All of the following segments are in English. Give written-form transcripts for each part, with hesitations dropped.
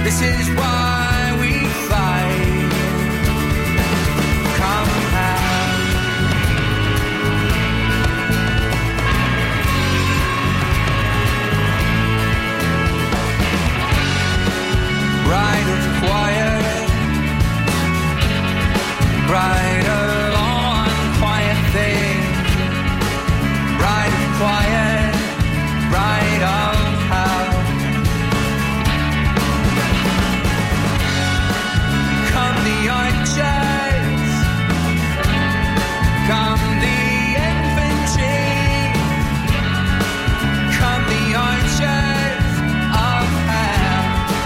This is why we fight. Come bright and quiet, brighter on quiet things, bright and quiet, bright of how. Come the archers, come the infantry, come the archers of hell.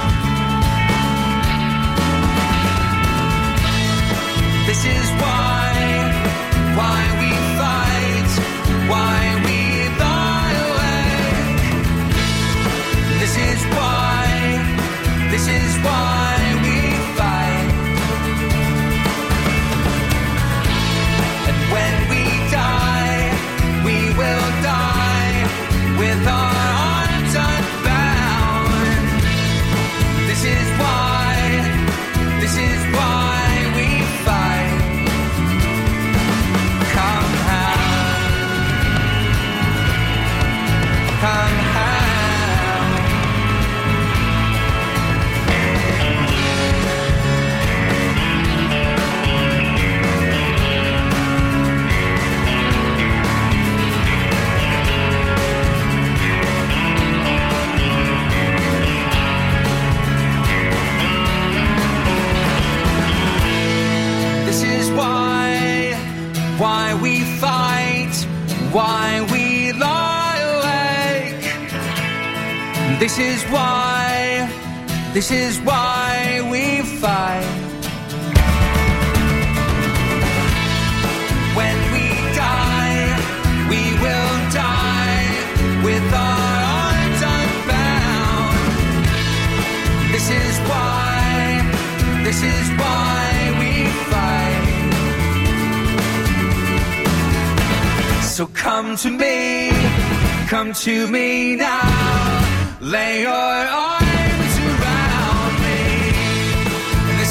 This is why we fight, why we lie awake. This is why we fight. And when we die, we will die with our arms unbound. This is why we fight. Come This is why we fight, why we lie awake. This is why we fight. When we die, we will die with our arms unbound. This is why we fight. So come to me now, lay your arms around me. This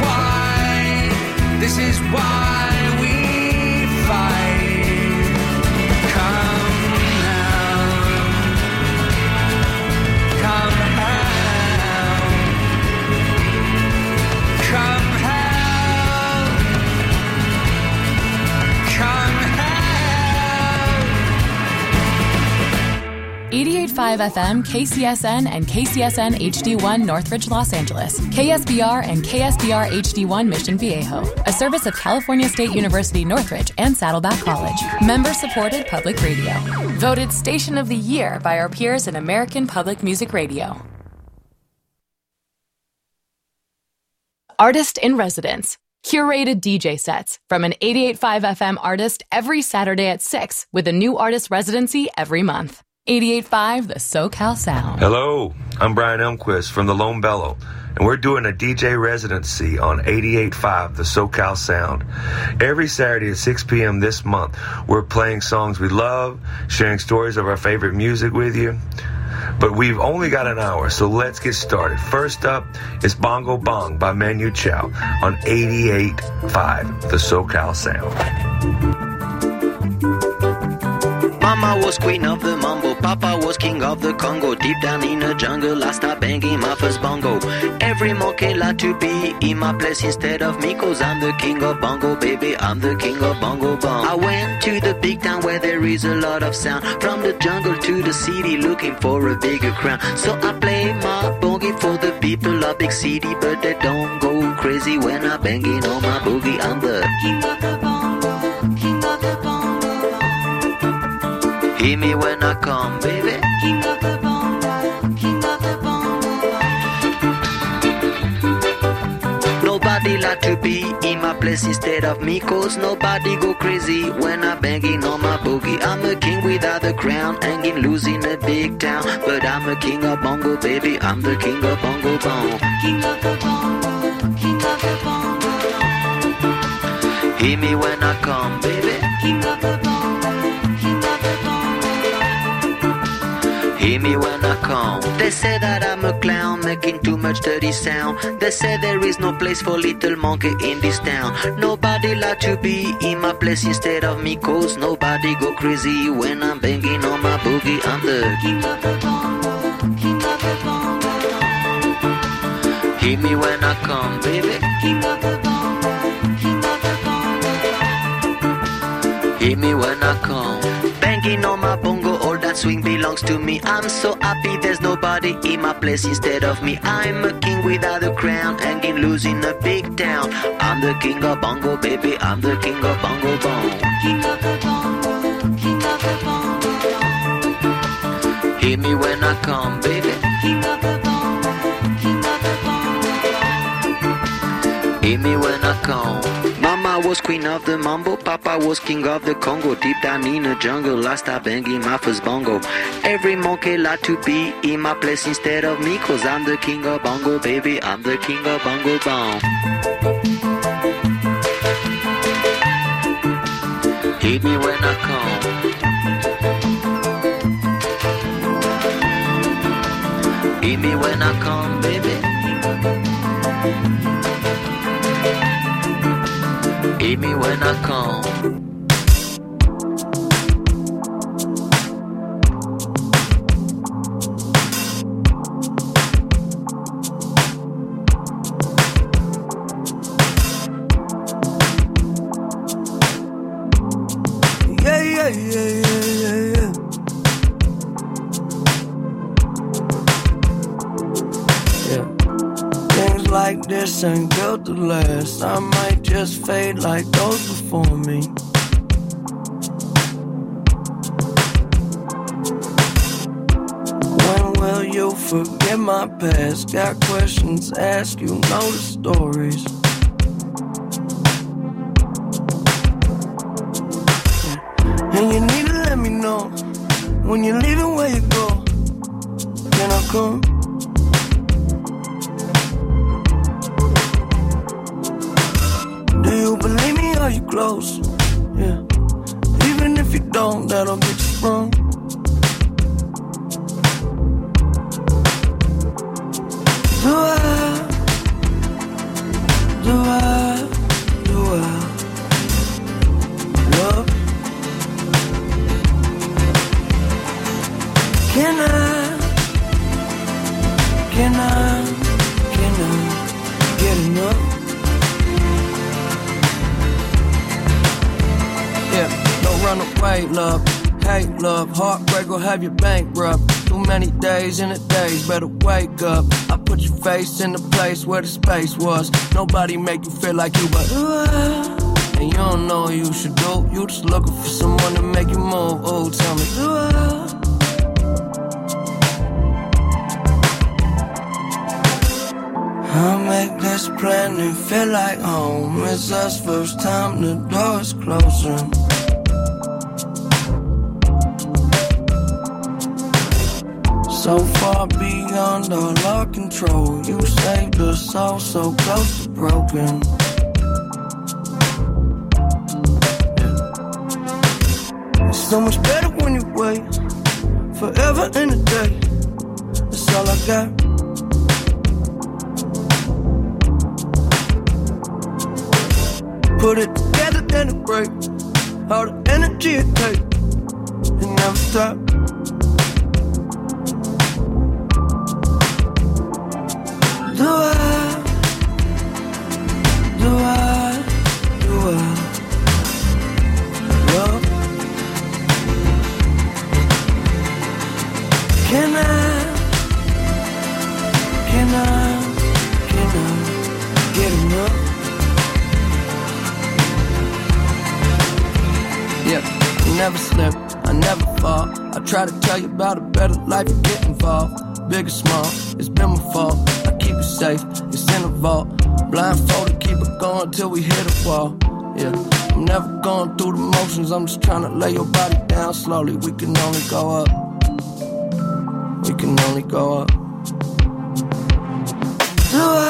is why we fight. Come now, come now, come now, come now. 88.5 FM, KCSN, and KCSN HD1 Northridge, Los Angeles. KSBR and KSBR HD1 Mission Viejo. A service of California State University Northridge and Saddleback College. Member-supported public radio. Voted Station of the Year by our peers in American Public Music Radio. Artist in Residence. Curated DJ sets from an 88.5 FM artist every Saturday at 6 with a new artist residency every month. 88.5 The SoCal Sound. Hello, I'm Brian Elmquist from the Lone Bellow, and we're doing a DJ residency on 88.5 The SoCal Sound. Every Saturday at 6 p.m. this month, we're playing songs we love, sharing stories of our favorite music with you. But we've only got an hour, so let's get started. First up is Bongo Bong by Manu Chao on 88.5 The SoCal Sound. Mama was queen of the mambo, Papa was king of the Congo. Deep down in the jungle, I start banging my first bongo. Every monkey like to be in my place instead of me, 'cause I'm the king of bongo, baby, I'm the king of bongo bong. I went to the big town where there is a lot of sound, from the jungle to the city looking for a bigger crown. So I play my boogie for the people of big city, but they don't go crazy when I'm banging on my boogie. I'm the king of the bongo, king of the bongo. Hear me when I come, baby. King of the bongo, king of the bongo. Nobody like to be in my place instead of me, 'cause nobody go crazy when I'm banging on my boogie. I'm a king without a crown, hanging loose in a big town, but I'm a king of bongo, baby, I'm the king of bongo bong. King of the bongo, king of the bongo. Hear me when I come, baby. King of the bongo, king of the bongo. Hear me when I come. They say that I'm a clown, making too much dirty sound. They say there is no place for little monkey in this town. Nobody like to be in my place instead of me, cause nobody go crazy when I'm banging on my boogie. I'm the king of the bongo, king of the bongo. Hear me when I come, baby. King of the bongo, king of the bongo. Hear me when I come. Banging on my bongo, all that swing belongs to me. I'm so happy there's nobody in my place instead of me. I'm a king without a crown, hanging loose in a big town. I'm the king of bongo, baby. I'm the king of bongo bong. King of the bongo, king of the bongo. Hear me when I come, baby. King of the bongo, king of the bongo. Hear me when I come. Mama was queen of the mambo, Papa was king of the Congo. Deep down in the jungle, I started banging my first bongo. Every monkey like to be in my place instead of me, cause I'm the king of bongo, baby. I'm the king of bongo bong. Hit me when I come. Hit me when I come, baby. Hit me when I come. Yeah, yeah, yeah, yeah, yeah, yeah. Yeah. Things like this ain't built to last. I might just fade like those before me. When will you forget my past? Got questions, ask, you know the stories. And you need to let me know when you're leaving, where you go. Can I come? Do you believe me? Are you close? Yeah. Even if you don't, that'll get you sprung. Do I love? Can I get enough? Yeah, don't run away, love. Hate, love. Heartbreak will have you bankrupt. Too many days in a days, better wake up. I put your face in the place where the space was. Nobody make you feel like you, but and you don't know what you should do. You just looking for someone to make you move. Oh, tell me, do I'll make this planet feel like home. It's us first time, the door's closing. So far beyond all our control. You saved us all so close to broken. It's so much better when you wait. Forever in a day. That's all I got. Put it together, then it break. All the energy it takes. It never stop. Do I love? Can I get enough? Yeah, I never slip, I never fall. I try to tell you about a better life, you get involved. Big or small, it's been my fault. I keep it safe, it's in a vault. Blindfolded, keep it going till we hit a wall. Yeah, I'm never going through the motions. I'm just trying to lay your body down slowly. We can only go up. We can only go up. Do I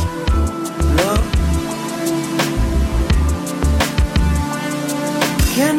love? Can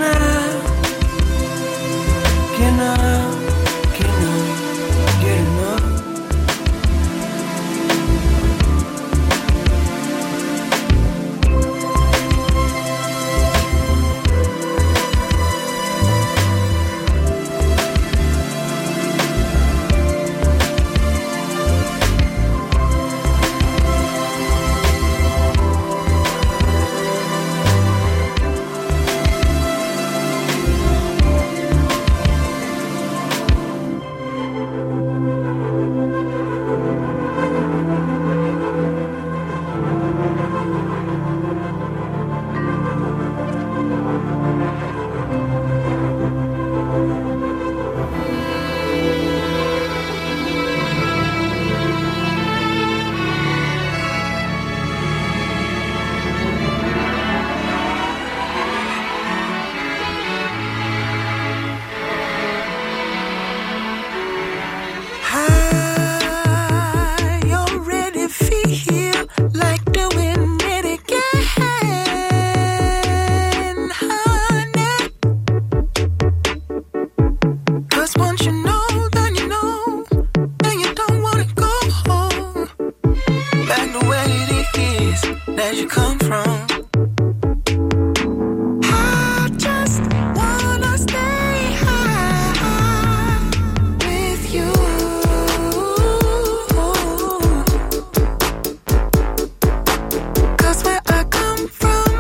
once you know, then you know, and you don't wanna go home. Back to where it is that you come from. I just wanna stay high with you. 'Cause where I come from,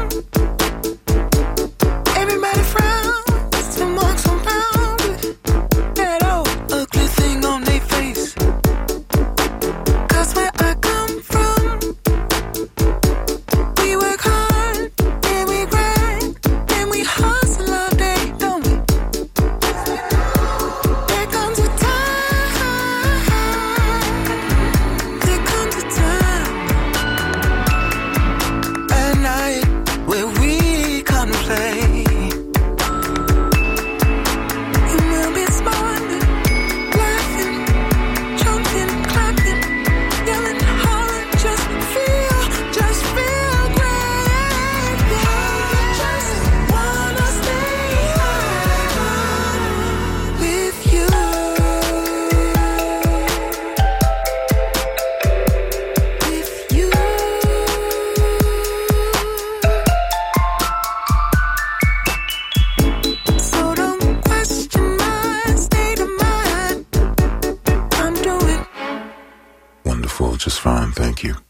everybody frowns and walks around with that old ugly thing on their face. 'Cause where I come from, we work hard and we grind and we hustle all day, don't we? There comes a time, there comes a time, a night where we contemplate. And we'll be smiling, laughing, jumping, clapping, yelling, hollering, just feel great. Yeah, just wanna stay high with you. With you. So don't question my state of mind. I'm doing Wonderful, just fine, thank you.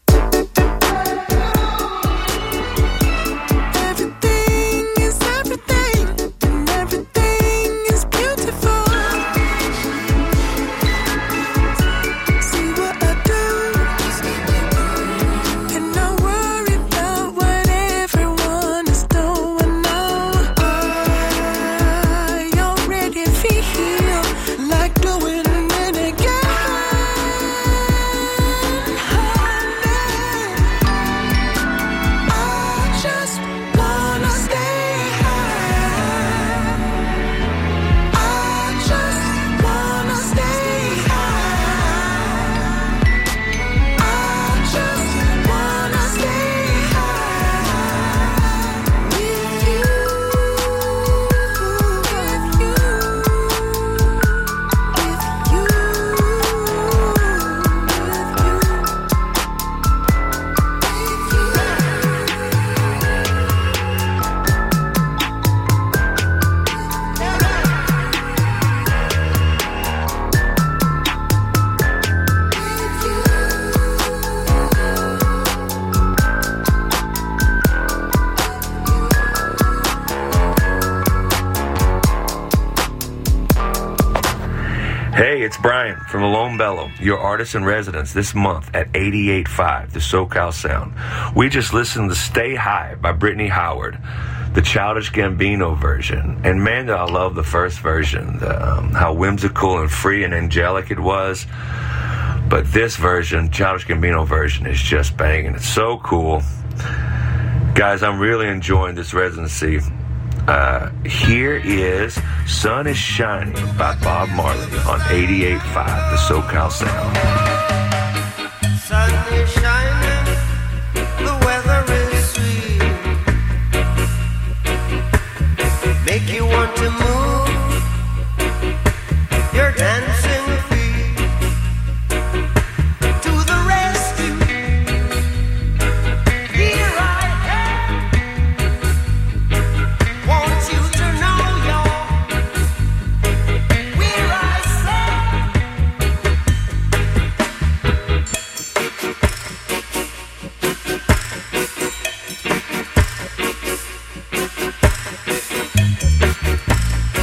everything is everything, and everything is beautiful. See what I do, and not worry about what everyone is doing now. I already feel like doing it again. I just wanna stay high. I just wanna stay high. I just wanna stay high with you, with you, Hey, it's Brian from the Lone Bellow, your artist in residence this month at 88.5, the SoCal Sound. We just listened to Stay High by Brittany Howard, the Childish Gambino version. And man, did I love the first version, how whimsical and free and angelic it was. But this version, Childish Gambino version, is just banging. It's so cool. Guys, I'm really enjoying this residency. Here is Sun is Shining by Bob Marley on 88.5, the SoCal Sound. Sun is shining, the weather is sweet. Make you want to move your dancing feet to the rescue. Here I am. Want you to know you're where I say.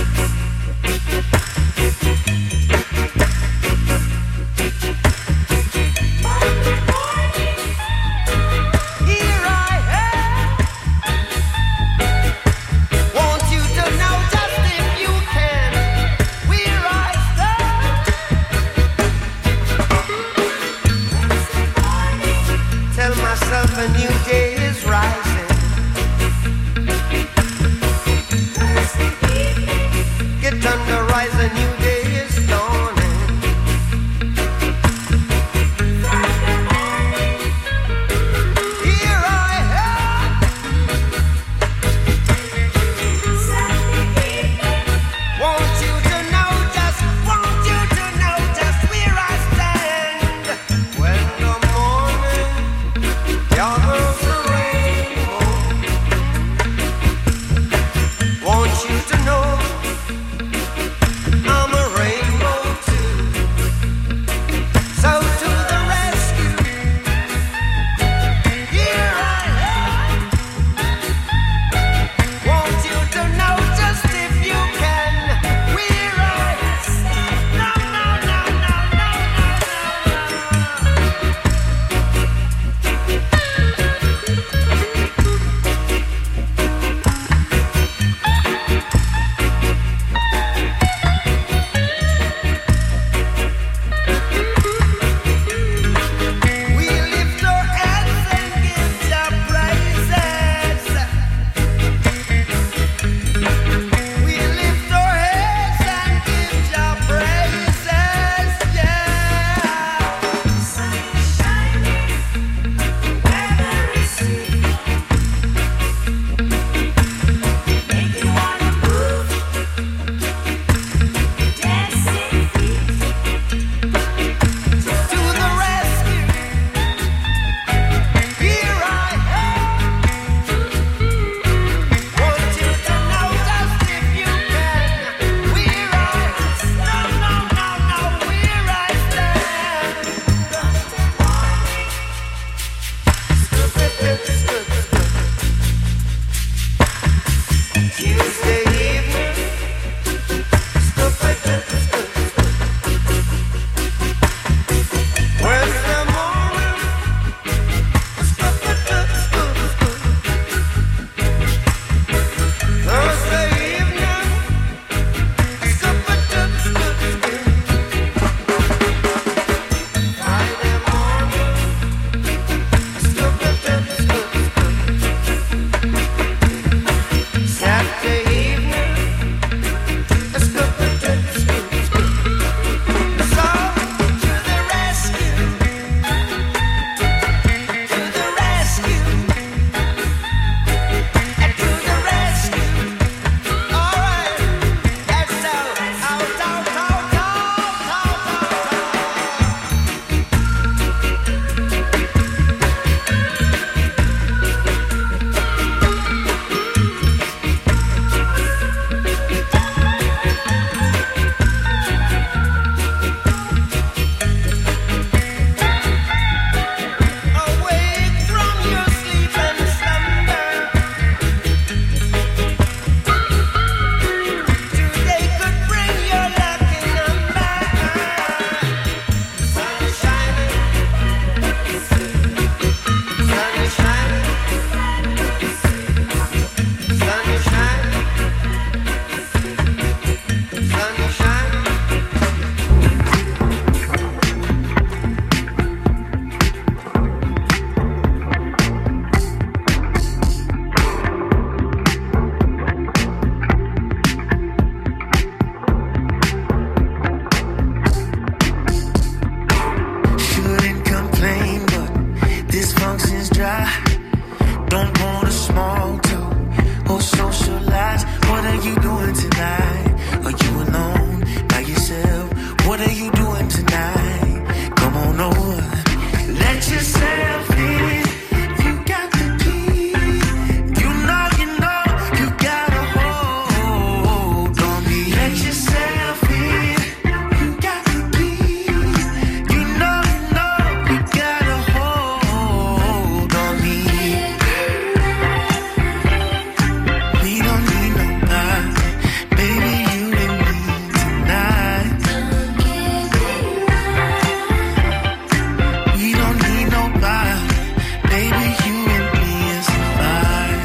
What are you doing tonight? Come on over. Let yourself in. You got the key. You know, you got a hold on me. Let yourself in. You got the key. You know, you got a hold on me. We don't need nobody, baby, you and me tonight. We don't need nobody, baby, you and me is fine.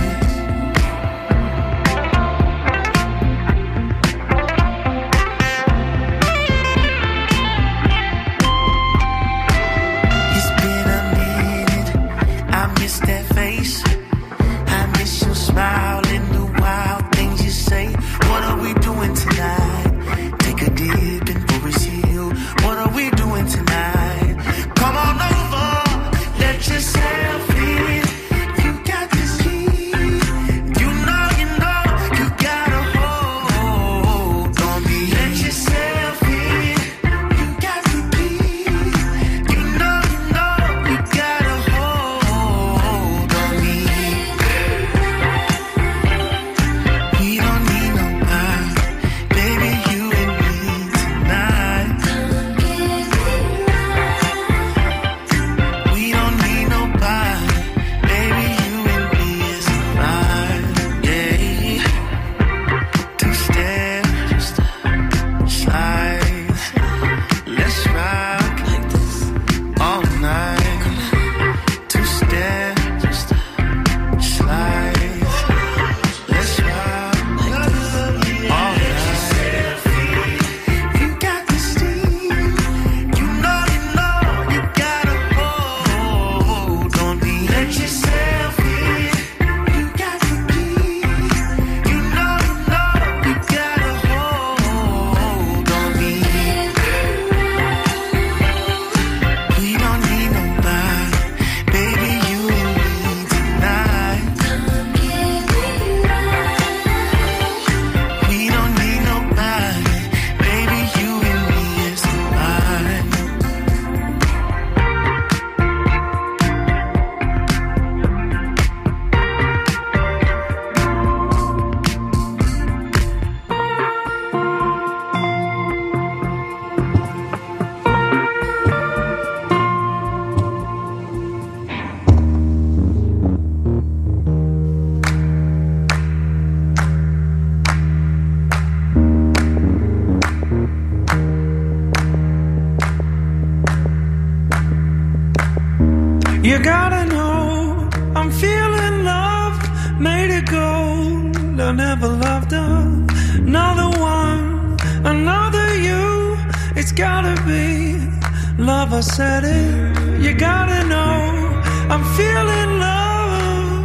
It's been a minute, I miss that face. I miss your smile and the wild things you say. What are we doing tonight? Take a dip and pour a seal. What are we doing tonight? Come on over, let yourself in. You got this key. You know, you got a hold on me. Let yourself in. You got the key. You know, you got a hold on me. We don't need nobody, baby, you and me tonight. We don't need nobody, baby, you and me is fine. Yeah. Two-step, slide. Let's rock all night. Two-step, slide. Let's rock all night. You got the steam. You know, you got a hold on me. Let yourself in. You got the key. You know, you got a hold on me. We don't need nobody, baby, you and me tonight. We don't need nobody, baby, you and me is fine. You gotta know, I'm feeling loved, made it gold. I never loved another one, another you. It's gotta be love, I said it. You gotta know, I'm feeling love.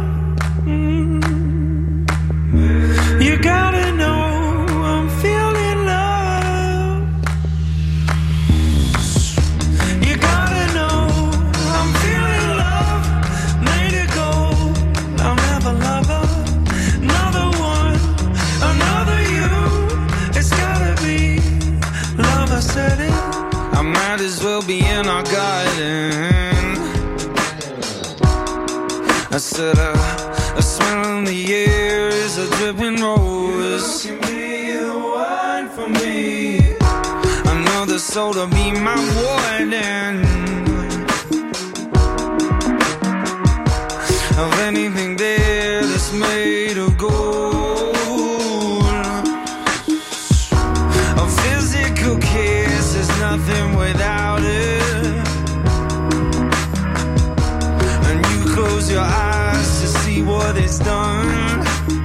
You gotta know, I'm feeling love. You gotta know, I'm feeling love, made it gold. I'll never love another one, another you. It's gotta be love, I said it. I might as well be in our garden. I said a smell in the air is a dripping rose. Can be the one for me. Another soul to be my warden. Of anything there that's made of gold. A physical kiss is nothing without it. And you close your eyes to see what it's done.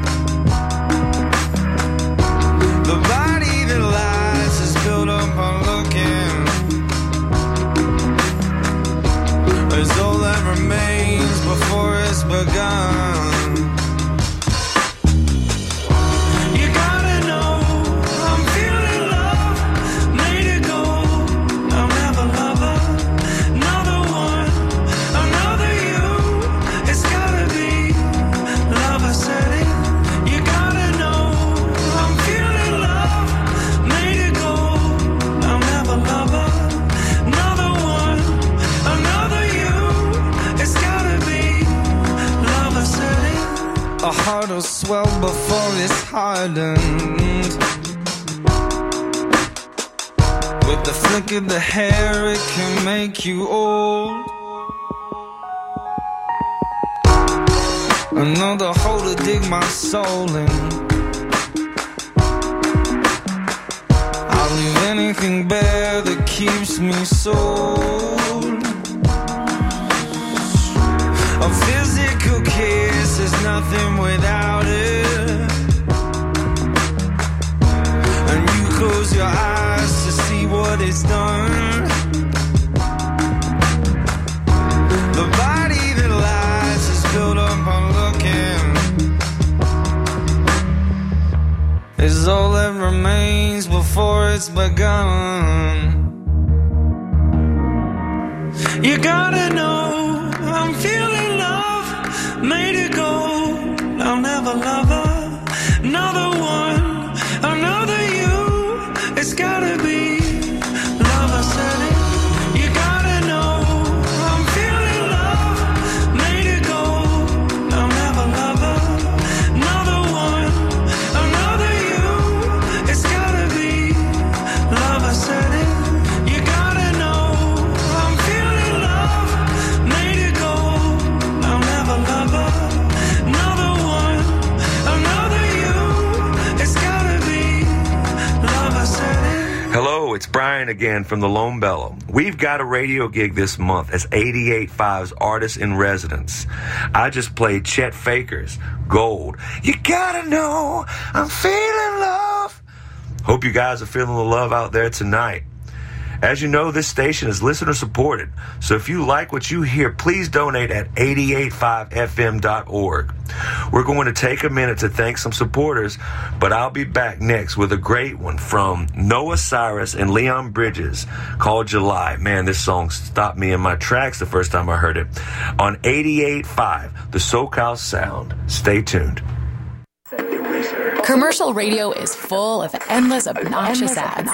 The body that lies is built up on looking. It's all that remains before it's begun. You gotta know, I'm feeling love, made it gold. I'll never water swell before it's hardened. With the flick of the hair, it can make you old. Another hole to dig my soul in. I'll leave anything bare that keeps me sold. A physical kiss is nothing without it. And you close your eyes to see what it's done. The body that lies is built up on looking. Is all that remains before it's begun. You gotta know I'm feeling love, made it go. I'll never love her, another one, another you. It's gotta be love, I said it. You gotta know I'm feeling love, made it go. I'll never love her, another one, another you. It's gotta be love, I said it. You gotta know I'm feeling love, made it go. I'll never love her, another one, another you. It's gotta be love, I said it. Hello, it's Brian again from the Lone Bellow. We've got a radio gig this month as 88.5's Artist in Residence. I just played Chet Faker's Gold. You gotta know I'm feeling love. Hope you guys are feeling the love out there tonight. As you know, this station is listener supported, so if you like what you hear, please donate at 885fm.org. We're going to take a minute to thank some supporters, but I'll be back next with a great one from Noah Cyrus and Leon Bridges called July. Man, this song stopped me in my tracks the first time I heard it. On 88.5, the SoCal Sound. Stay tuned. Commercial radio is full of endless, obnoxious ads.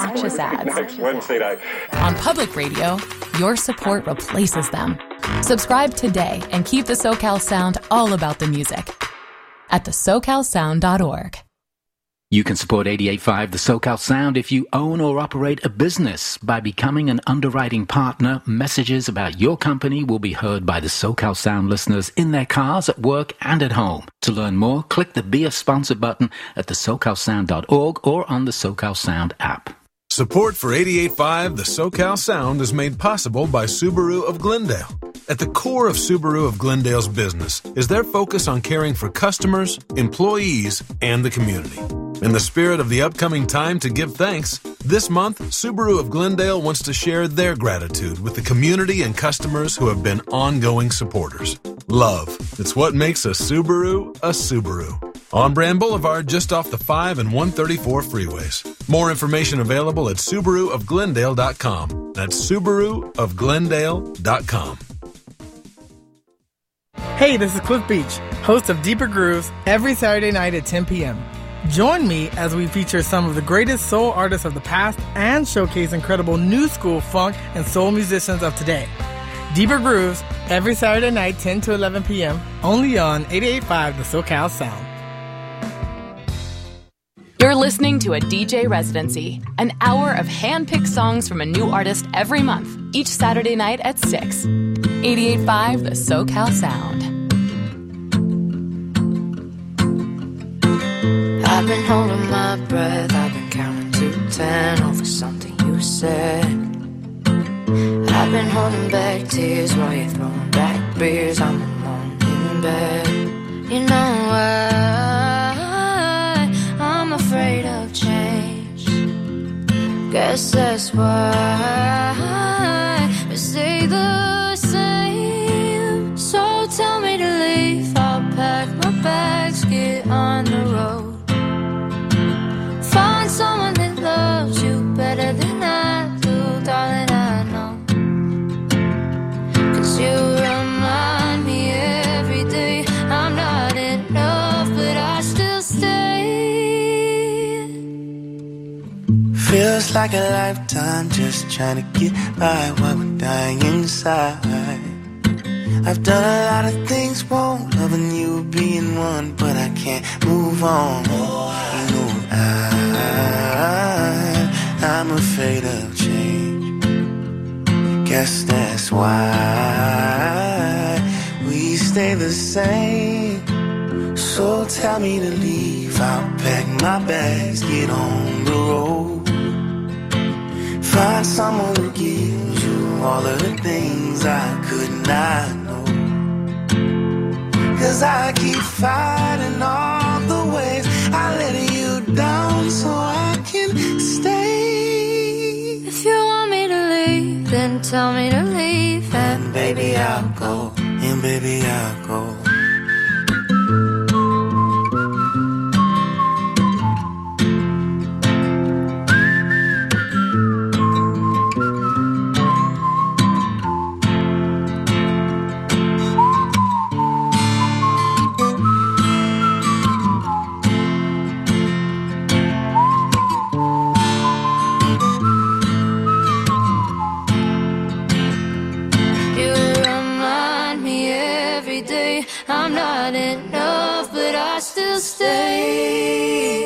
On public radio, your support replaces them. Subscribe today and keep the SoCal Sound all about the music at thesocalsound.org. You can support 88.5 The SoCal Sound if you own or operate a business. By becoming an underwriting partner, messages about your company will be heard by the SoCal Sound listeners in their cars, at work, and at home. To learn more, click the Be a Sponsor button at thesocalsound.org or on the SoCal Sound app. Support for 88.5 The SoCal Sound is made possible by Subaru of Glendale. At the core of Subaru of Glendale's business is their focus on caring for customers, employees, and the community. In the spirit of the upcoming time to give thanks, this month, Subaru of Glendale wants to share their gratitude with the community and customers who have been ongoing supporters. Love. It's what makes a Subaru a Subaru. On Brand Boulevard, just off the 5 and 134 freeways. More information available at SubaruofGlendale.com. That's SubaruofGlendale.com. Hey, this is Cliff Beach, host of Deeper Grooves, every Saturday night at 10 p.m. Join me as we feature some of the greatest soul artists of the past and showcase incredible new school funk and soul musicians of today. Deeper Grooves, every Saturday night, 10 to 11 p.m., only on 88.5 The SoCal Sound. You're listening to a DJ Residency, an hour of hand-picked songs from a new artist every month, each Saturday night at 6. 88.5 The SoCal Sound. I've been holding my breath, I've been counting to 10 over something you said. I've been holding back tears while you're throwing back beers. I'm alone in bed. You know why I'm afraid of change. Guess that's why we stay the same. So tell me to leave, I'll pack my bags, get on the road. Find someone that loves you better than I do, darling, I know. 'Cause you remind me every day I'm not enough, but I still stay. Feels like a lifetime just trying to get by while we're dying inside. I've done a lot of things wrong, loving you being one, but I can't move on. You know I'm afraid of change. Guess that's why we stay the same. So tell me to leave, I'll pack my bags, get on the road. Find someone who gives you all of the things I could not know. 'Cause I keep fighting all the ways I let you down so I can stay. If you want me to leave, then tell me to leave. And baby I'll go, and baby I'll go. I'm not enough, but I still stay.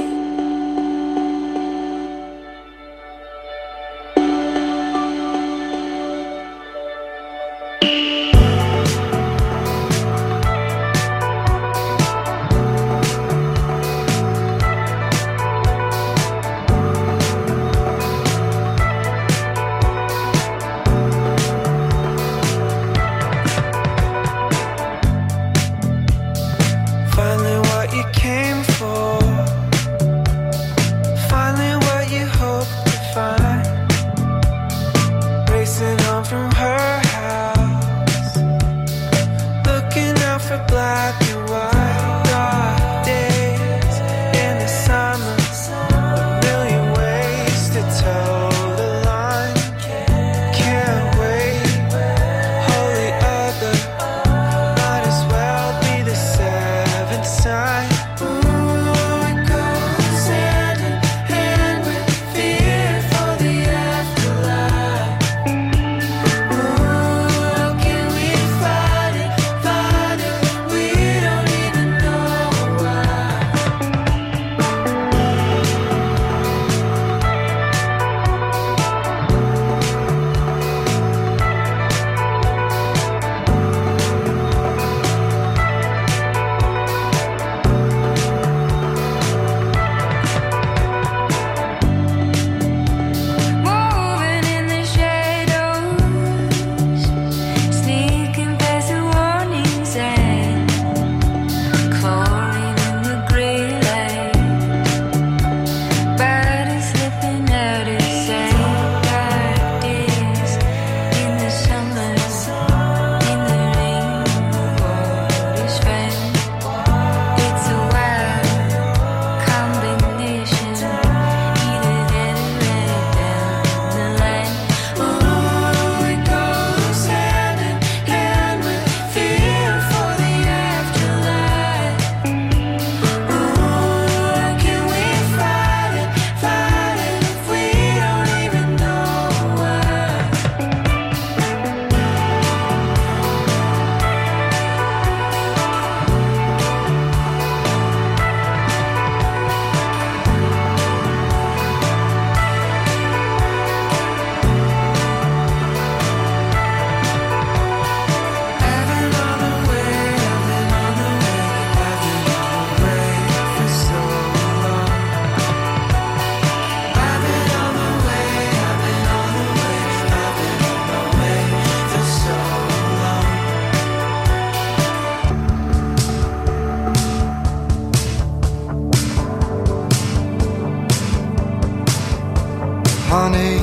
Honey,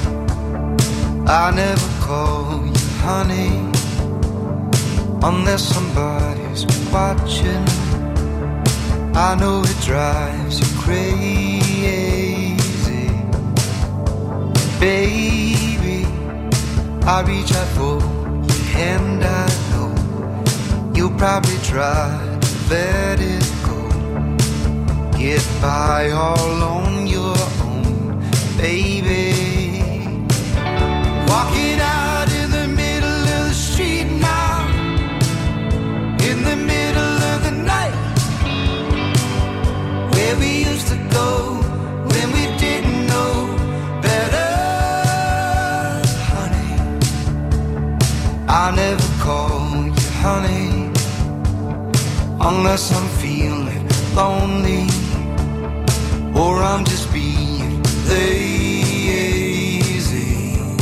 I never call you honey unless somebody's watching. I know it drives you crazy. Baby, I reach out for your hand, I know you'll probably try to let it go. Get by all on your own, baby. Walking out in the middle of the street now, honey, unless I'm feeling lonely, or I'm just being lazy.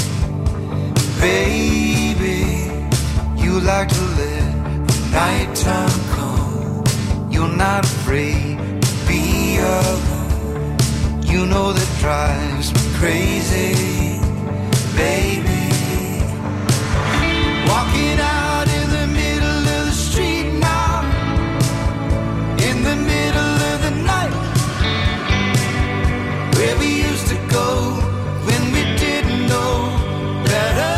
Baby, you like to let the nighttime come. You're not afraid to be alone. You know that drives me crazy, baby. Walking out in the middle of the street now, in the middle of the night, where we used to go when we didn't know better.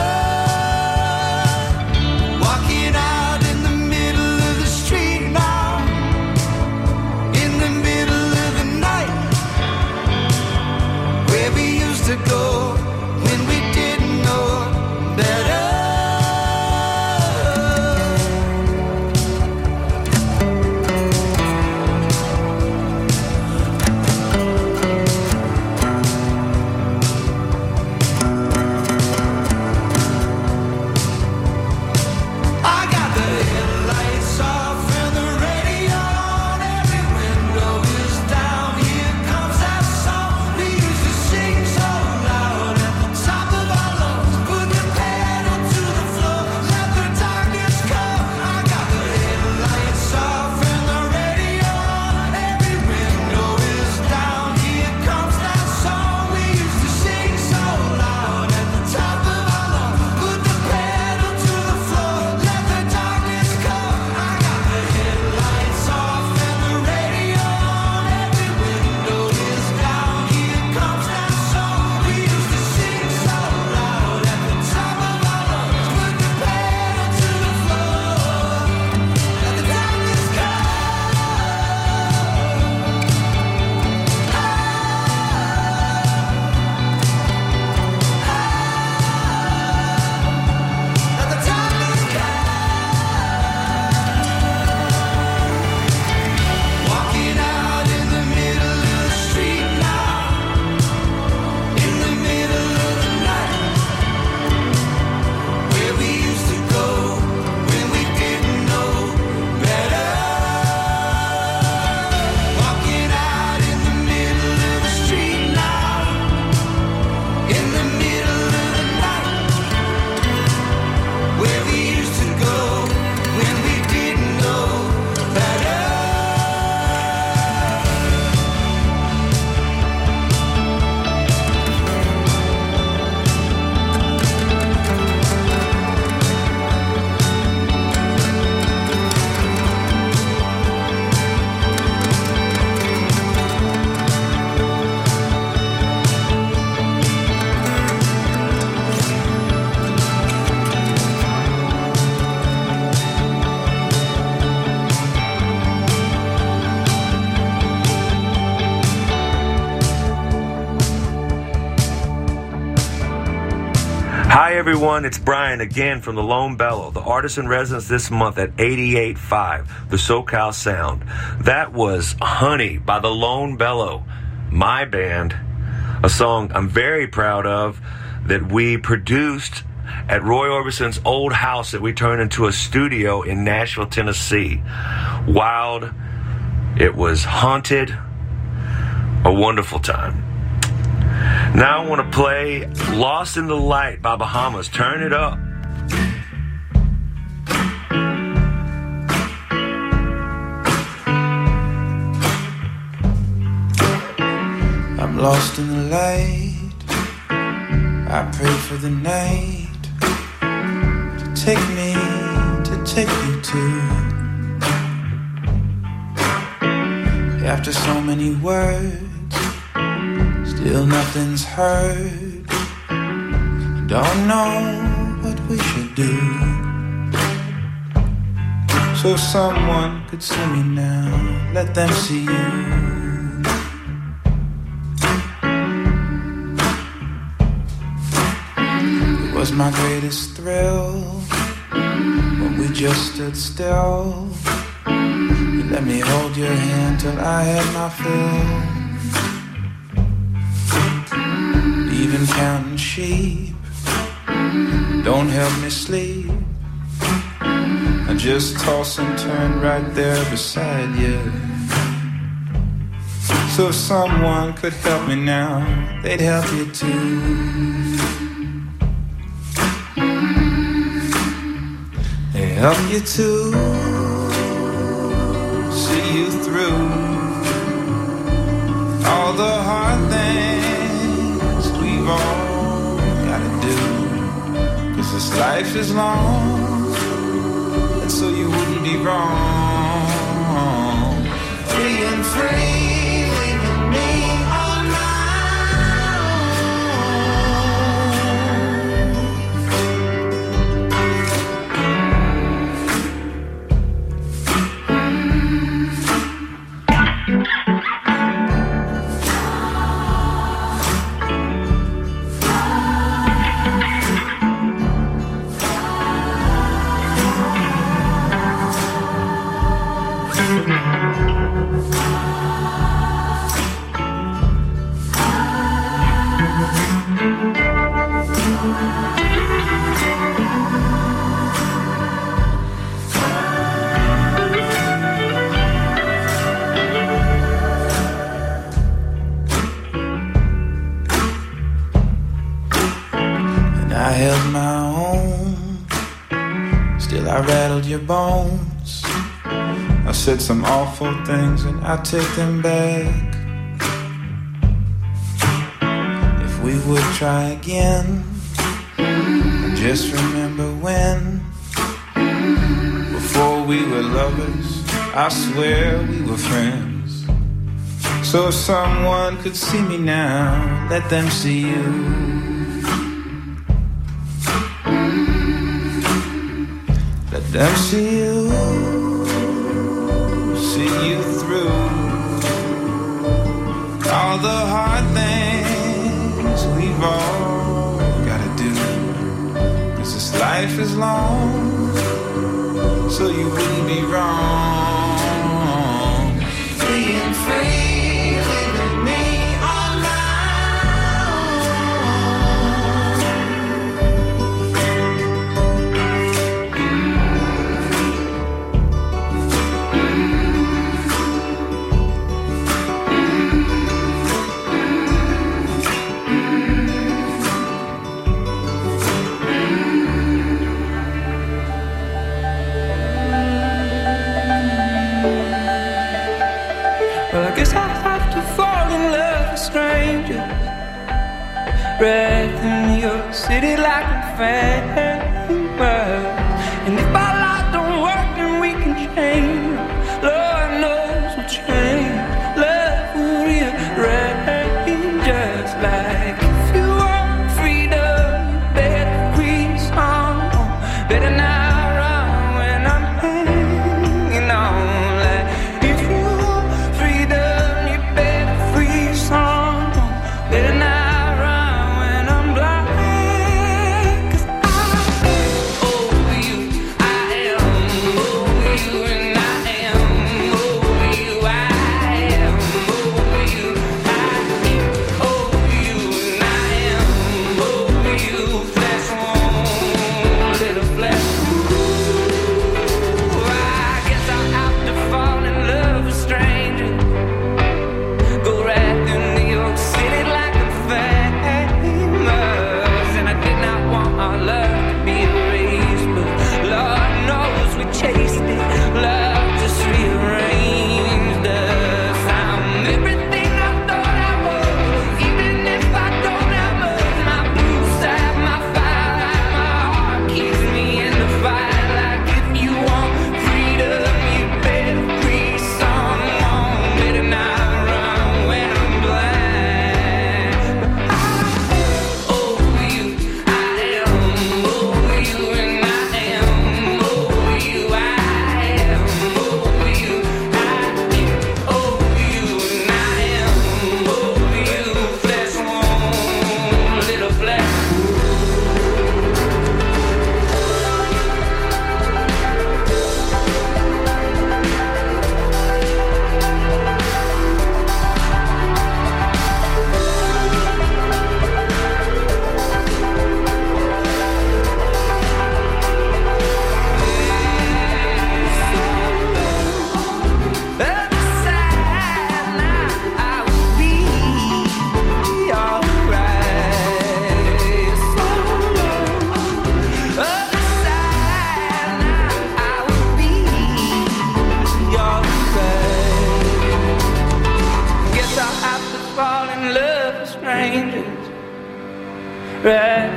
Walking out in the middle of the street now, in the middle of the night, where we used to go when we didn't know better. Hi everyone, it's Brian again from the Lone Bellow, the artist in residence this month at 88.5, the SoCal Sound. That was Honey by the Lone Bellow, my band, a song I'm very proud of that we produced at Roy Orbison's old house that we turned into a studio in Nashville, Tennessee. Wild, it was haunted, a wonderful time. Now I want to play Lost in the Light by Bahamas. Turn it up. I'm lost in the light. I pray for the night to take me, to take you to. After so many words, still nothing's heard. Don't know what we should do. So someone could see me now, let them see you. It was my greatest thrill when we just stood still. You let me hold your hand till I had my fill. Even counting sheep don't help me sleep. I just toss and turn right there beside you. So if someone could help me now, they'd help you too. They help you to see you through all the hard things we've all gotta do. 'Cause this life is long, and so you wouldn't be wrong. Being free, leaving me on my I held my own, still I rattled your bones. I said some awful things and I take them back. If we would try again, and just remember when, before we were lovers, I swear we were friends. So if someone could see me now, let them see you. Let them see you through all the hard things we've all gotta do. 'Cause this life is long, so you wouldn't be wrong. Being free, leaving me on my breath in your city like a famous. And if our lives don't work, then we can change. Lord knows we'll change. Love will rearrange just like if you want freedom, you better free someone. Better not run when I'm hanging on. Like if you want freedom, you better free someone. Better not. I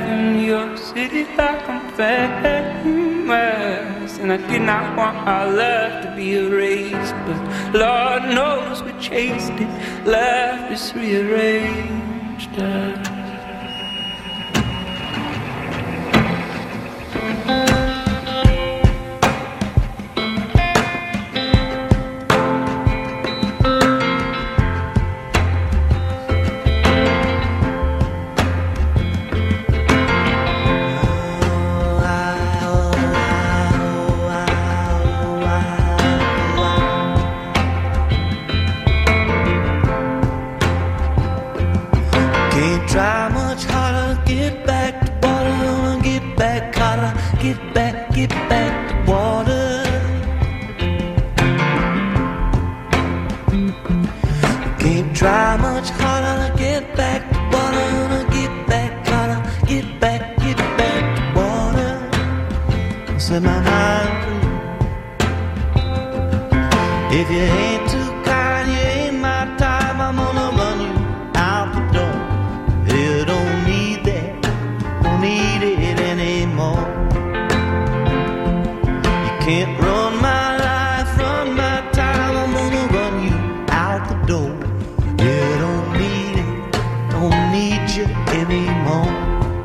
in your city like I'm famous. And I did not want our love to be erased, but Lord knows we chased it. Love is rearranged us. If you ain't too kind, you ain't my type, I'm gonna run you out the door. You don't need that, don't need it anymore. You can't run my life, run my time, I'm gonna run you out the door. You don't need it, don't need you anymore.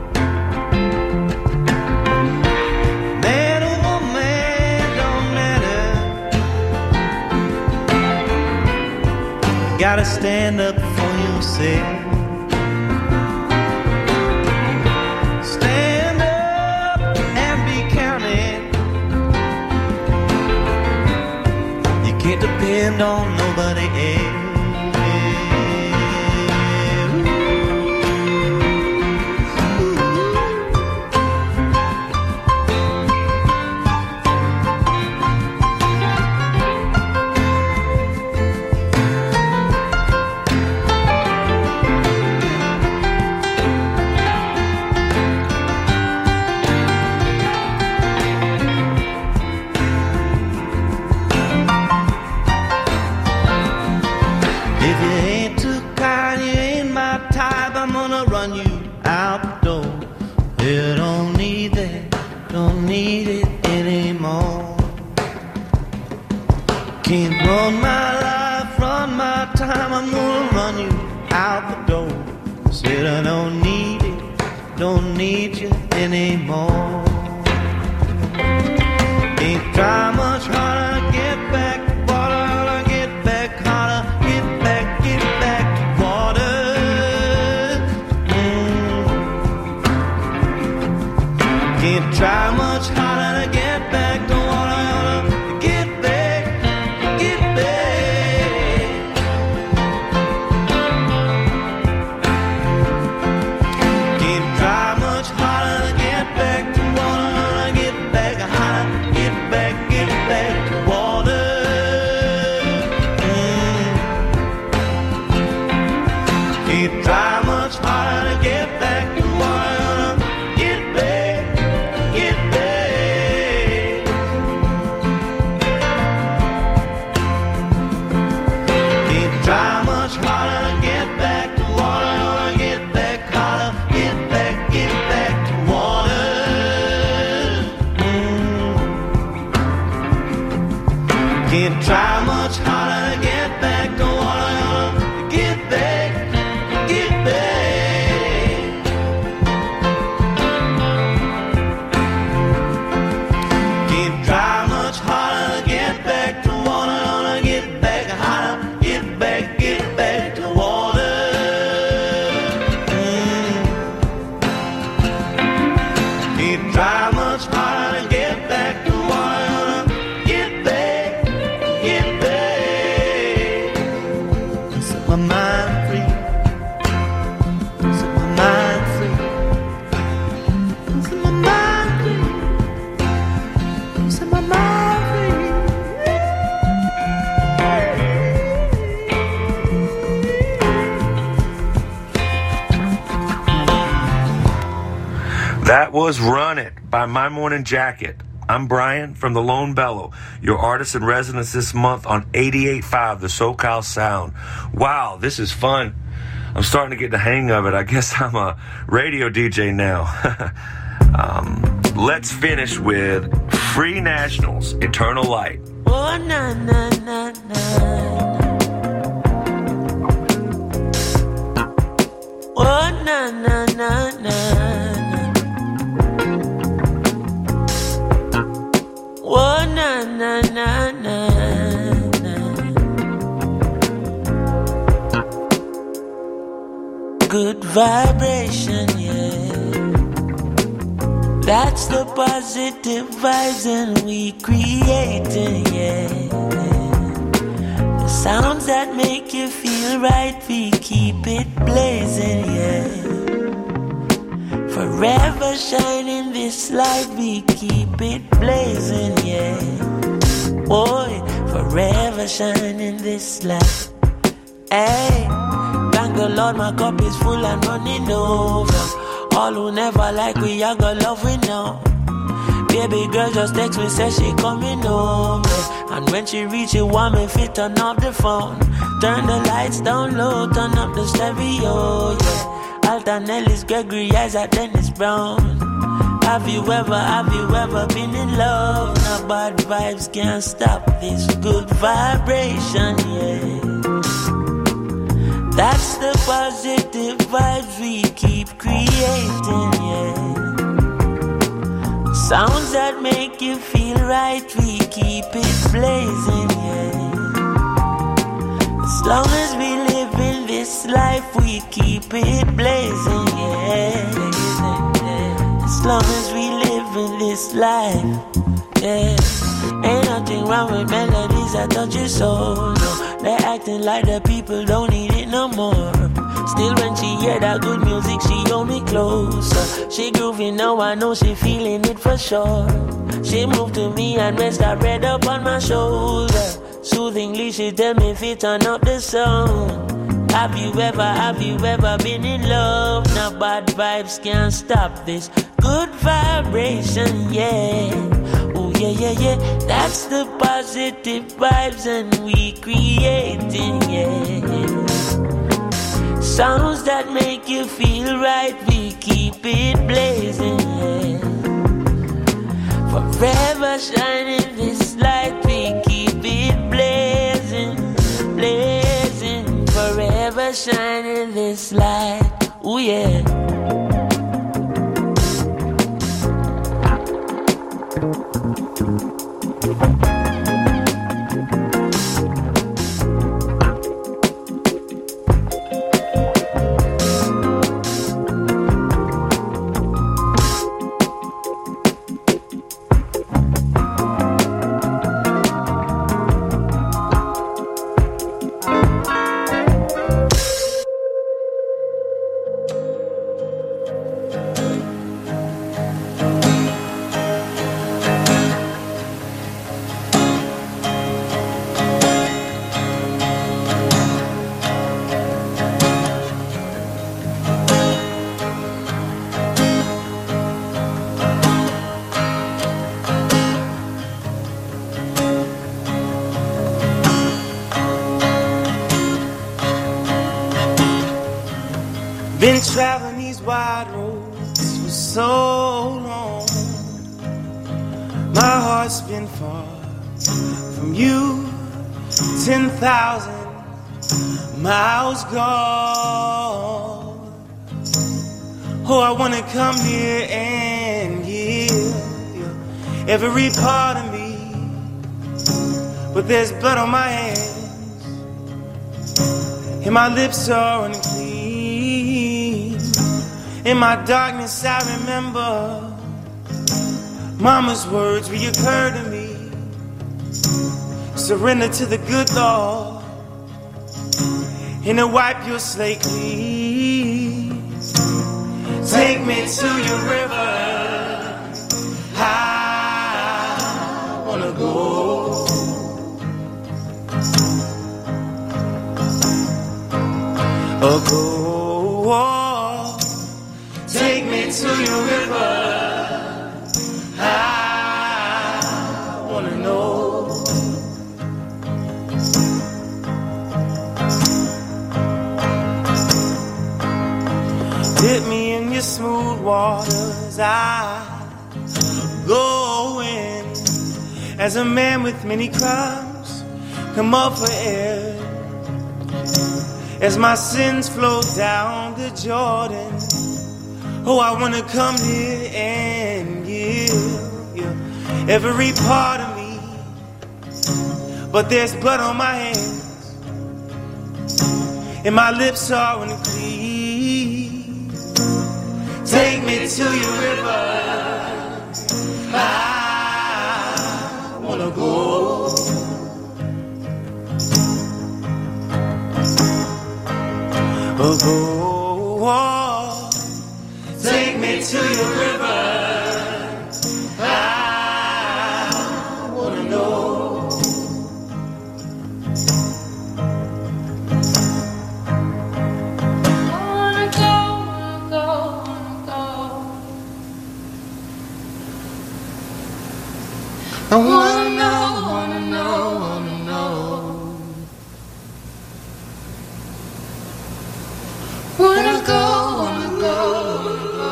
Gotta stand up for yourself. Stand up and be counted. You can't depend on nobody else. Can't run my life, run my time, I'm gonna run you out the door. Said I don't need it, don't need you anymore. Ain't try much harder to get back to water, to get back harder, get back to water. Can't try much harder to get back to water. Try much harder to get back to water, get back, get back. Can't try much harder to get back to water, get back harder, get back to water. Can't try much harder to get back to water, get back. Set my mind free. Set my mind free. Set my mind free. Set my mind free. That was Run It by My Morning Jacket. I'm Brian from the Lone Bellow, your artist in residence this month on 88.5, the SoCal Sound. Wow, this is fun. I'm starting to get the hang of it. I guess I'm a radio DJ now. Let's finish with Free Nationals, Eternal Light. Oh, na, na, na, na. Oh, na, na, na, na. Oh, na, na, na, na. Good vibration, yeah. That's the positive vibes and we creating, yeah. The sounds that make you feel right, we keep it blazing, yeah. Forever shining this light, we keep it blazing, yeah. Boy, forever shining this light. Hey, thank the Lord, my cup is full and running over. All who never like we, I got love we know. Baby girl just text me, says she coming over. And when she reach it, want me fit turn off the phone. Turn the lights down low, turn up the stereo, yeah. Alton Ellis, Gregory Isaac, Dennis Brown. Have you ever been in love? Now bad vibes can't stop this good vibration, yeah. That's the positive vibes we keep creating, yeah. Sounds that make you feel right, we keep it blazing, yeah. As long as we live in this life, we keep it blazing, yeah. As long as we live in this life, yeah. Ain't nothing wrong with melodies that touch your soul, no. They're acting like the people don't need it no more. Still when she hear that good music, she hold me closer. She groovy now, I know she feeling it for sure. She moved to me and rest her head up on my shoulder. Soothingly she tell me if it turn up the sound. Have you ever been in love? Now bad vibes can't stop this good vibration, yeah. Yeah, yeah, yeah, that's the positive vibes and we creating, yeah. Sounds that make you feel right, we keep it blazing, yeah. Forever shining this light, we keep it blazing, blazing. Forever shining this light, ooh yeah. Been traveling these wide roads for so long. My heart's been far from you, 10,000 miles gone. Oh, I wanna come here and give you every part of me, but there's blood on my hands and my lips are unclean. In my darkness I remember Mama's words reoccur to me. Surrender to the good Lord and to wipe your slate clean. Take me to your river, I wanna go. Oh, go. Take me to your river, I wanna know. waters I go in. As a man with many crimes come up for air. As my sins flow down the Jordan, oh, I wanna come here and give you every part of me. But there's blood on my hands, and my lips are unclean. Take me to your river, I wanna go. Oh, take me to your river, I wanna know. Wanna go, wanna go, wanna go. I wanna know, wanna know, wanna know. Wanna go, wanna go, wanna go.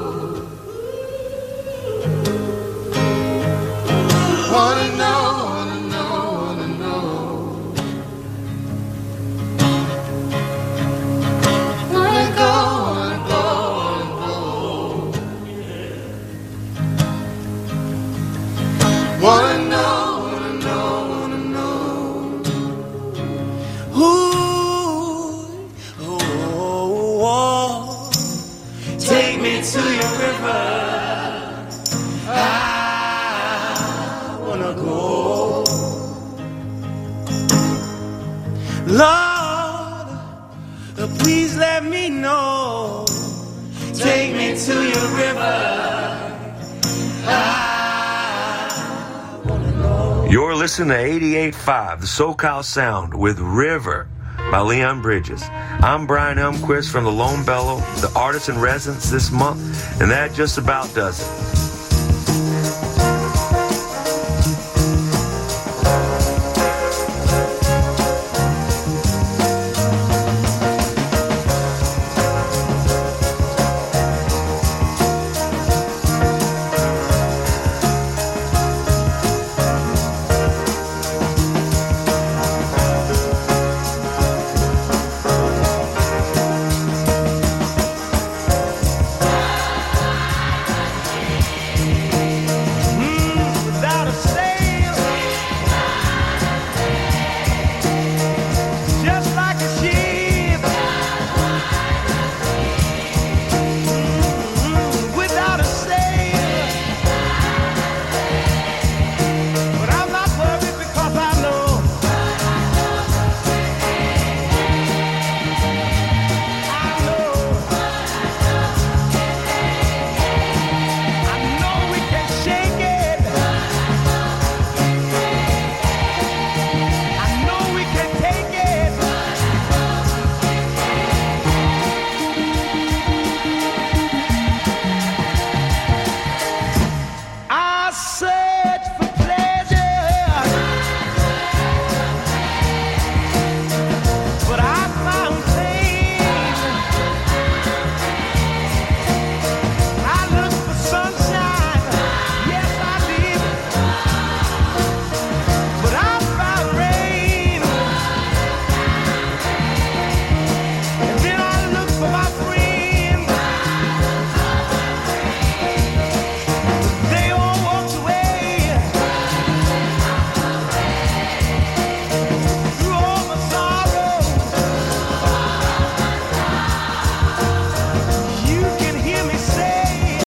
Wanna know, wanna know, wanna know. Wanna go, wanna go, wanna go. Wanna know, wanna know, wanna know. Ooh. Take me to your river, I wanna go. Lord, please let me know. Take me to your river, I wanna know. You're listening to 88.5, the SoCal Sound with River by Leon Bridges. I'm Brian Elmquist from the Lone Bellow, the artist in residence this month, and that just about does it.